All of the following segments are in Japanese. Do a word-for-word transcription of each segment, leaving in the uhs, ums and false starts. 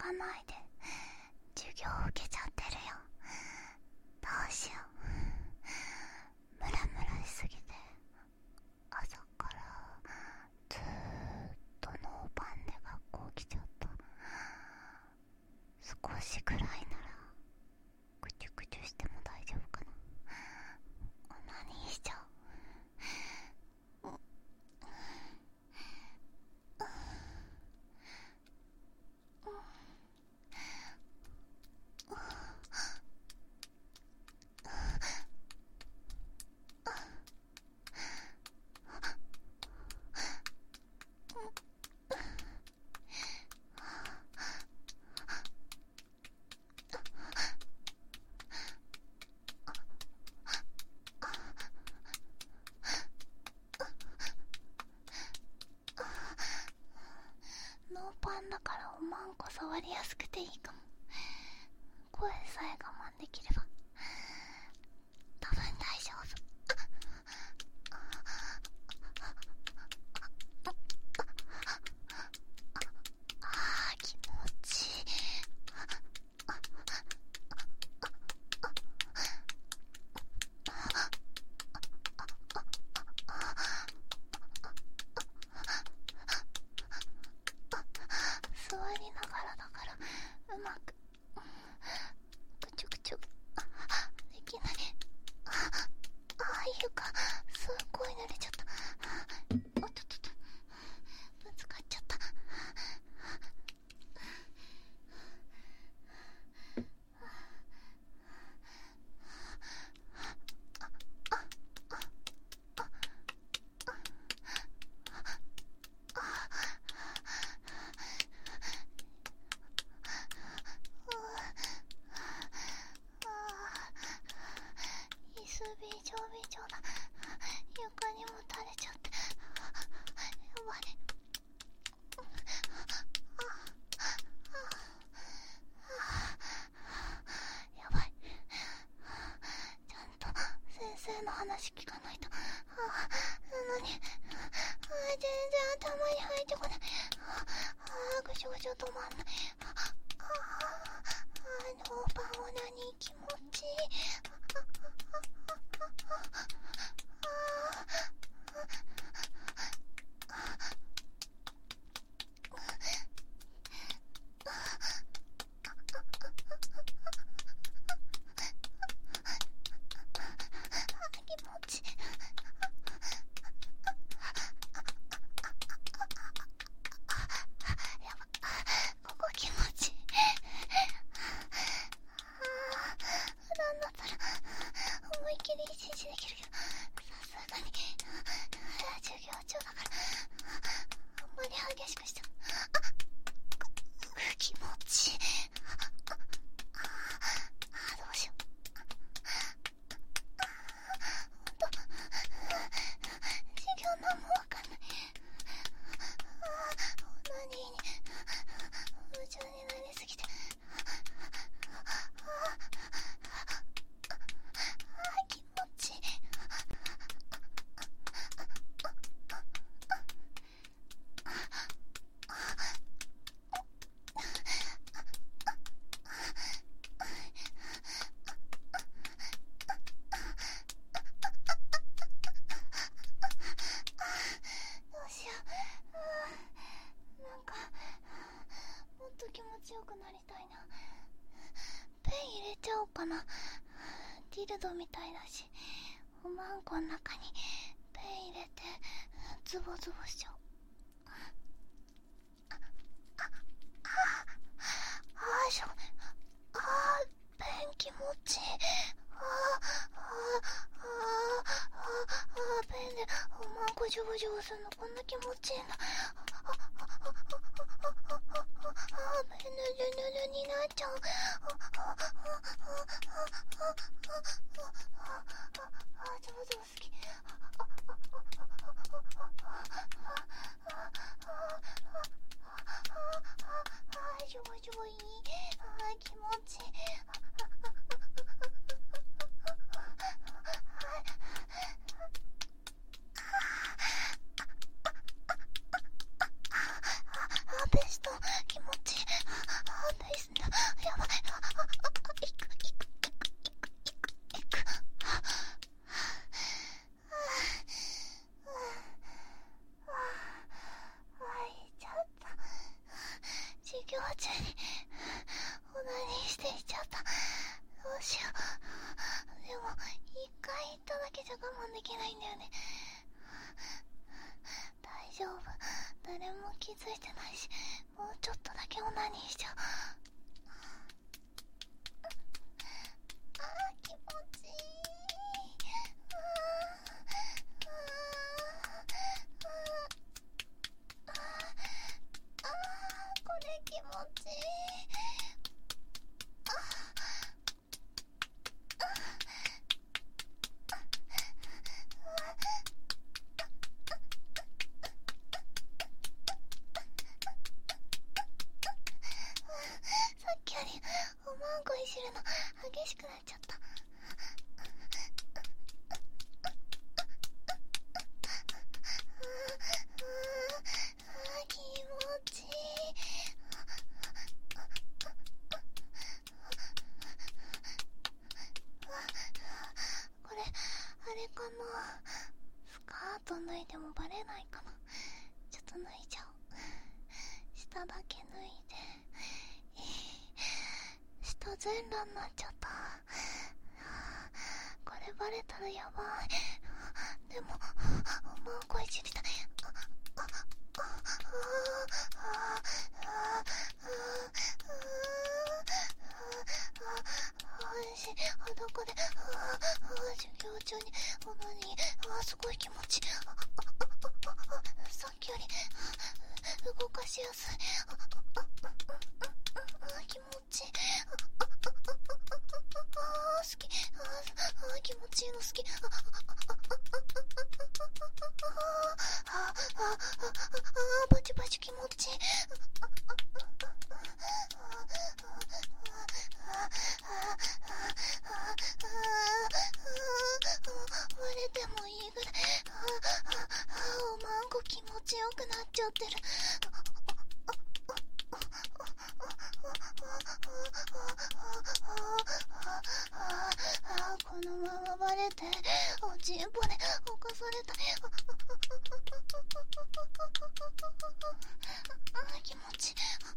らないで授業受けちゃってるよ。どうしよう。ムラムラしすぎて朝からずーっとノーパンで学校来ちゃった。少しくらいならぐちゅぐちゅしても大丈夫かな。何しちゃう。ノーパンだからおまんこ触りやすくていいかも。声さえ我慢できれば多分大丈夫。あー気持ちいい。座りながらだからうまくぐちょぐちょできない。ああ床すっごい濡れちゃった。おっとっとっとぶつかっちゃった。椅子びちょびちょだ。床にも垂れちゃって、やばい。やばい。ちゃんと先生の話聞かないと。あなのにあ全然頭に入ってこない。あぐしょぐしょ止まんない。ああノーパンオナニー気持ちいい。強くなりたいな。ペン入れちゃおうかな。ディルドみたいだし、おまんこの中にペン入れてズボズボしちゃおう。ああああしょあペン気持ちいい。ああああペンでおまんこジョボジョボするのこんな気持ちいいんだ。ああああペンぬるぬるになっちゃう。ああジョボジョボ好き。ジョボジョボいい。あ気持ちいい。 ないんだよね。大丈夫、誰も気づいてないし、もうちょっとだけオナニーしちゃう。あー気持ちいい。あーあーあーあーこれ気持ちいい。あーあーさっきよりおまんこいじるの激しくなっちゃった。気持ちいい。これあれかな、スカート脱いでもバレないかな。ちょっと脱いじゃおう。下だけ脱いで、下全裸になっちゃった。これバレたらやばい。でもおまんこいじりたい。ああああああ裸で授業中にオナニー、あすごい気持ちいい。さっきより動かしやすい。気持ちいい。好き。気持ちいいの好き。ああバチバチ気持ちいい。割れてもいいぐらい。おまんこ気持ちよくなっちゃってる。このままバレておちんぽで犯された。気持ちいい。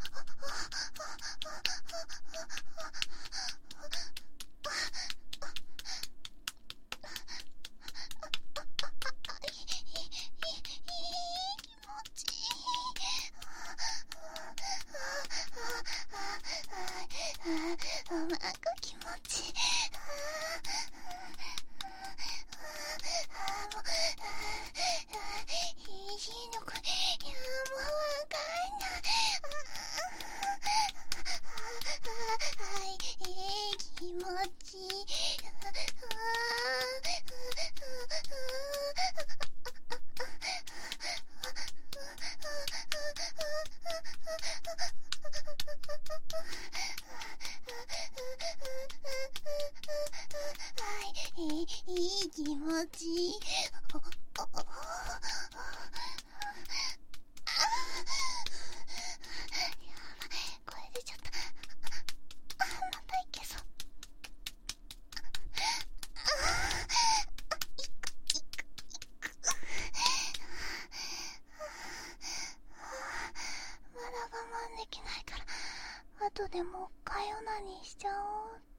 おまんこ気持ちいい。いいのこれ。いやもうわかんない。はい気持ちいい。いい気持ちいい。声出ちゃった。またいけそう。まだ我慢できないから、後でもう一回オナニーしちゃおうっ